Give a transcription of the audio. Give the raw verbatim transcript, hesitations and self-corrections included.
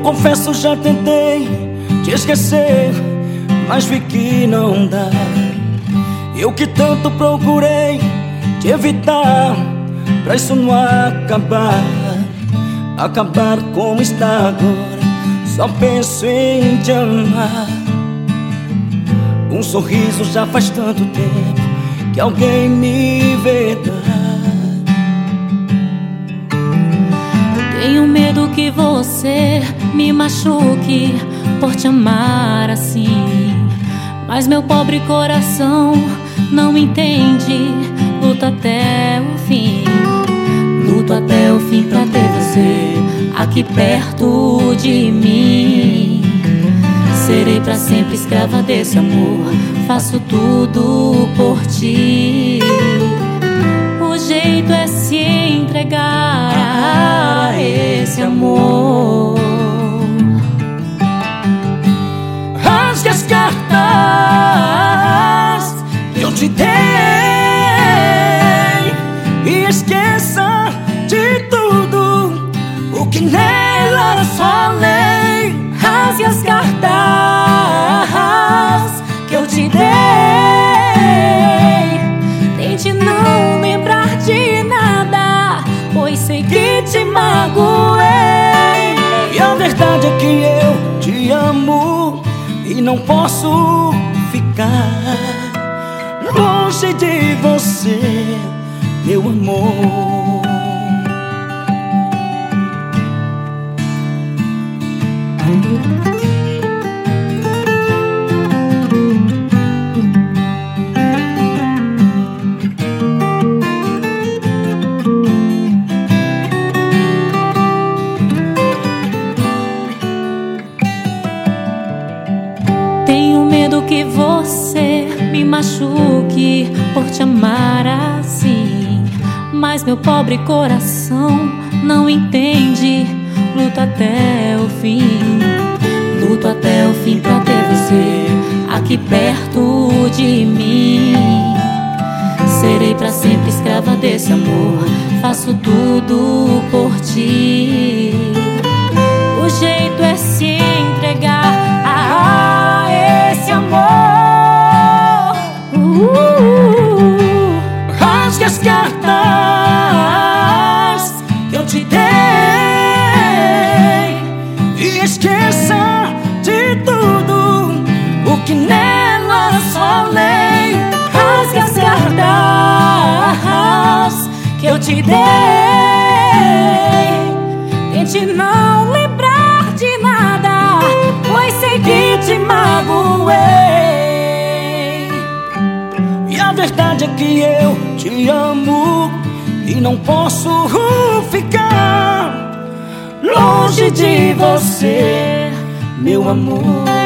confesso, já tentei te esquecer, mas vi que não dá. Eu que tanto procurei te evitar, pra isso não acabar. Acabar como está agora, só penso em te amar. Um sorriso já faz tanto tempo que alguém me vê dar. Tenho medo que você me machuque por te amar assim, mas meu pobre coração não entende. Luto até o fim, luto até o fim pra ter você aqui perto de mim. Serei pra sempre escrava desse amor, faço tudo por ti. O jeito é se entregar a esse amor. Rasgue as cartas que eu te dei e esqueça de tudo o que nelas falei. Rasgue as cartas que eu te dei, tente não lembrar de nada, pois sei que te magoei. E a verdade é que eu te amo e não posso ficar longe de você, meu amor. Tenho medo que você me machuque por te amar assim, mas meu pobre coração não entende. Luto até o fim, luto até o fim pra ter você aqui perto de mim. Serei pra sempre escrava desse amor, faço tudo por ti. O jeito é se entregar a esse amor. uh, Rasgue as cartas que eu te dei e esqueça de tudo o que nelas falei. Rasgue as cartas que eu te dei, tente não lembrar de nada, pois sei que te magoei. E a verdade é que eu te amo e não posso ficar longe de você, meu amor.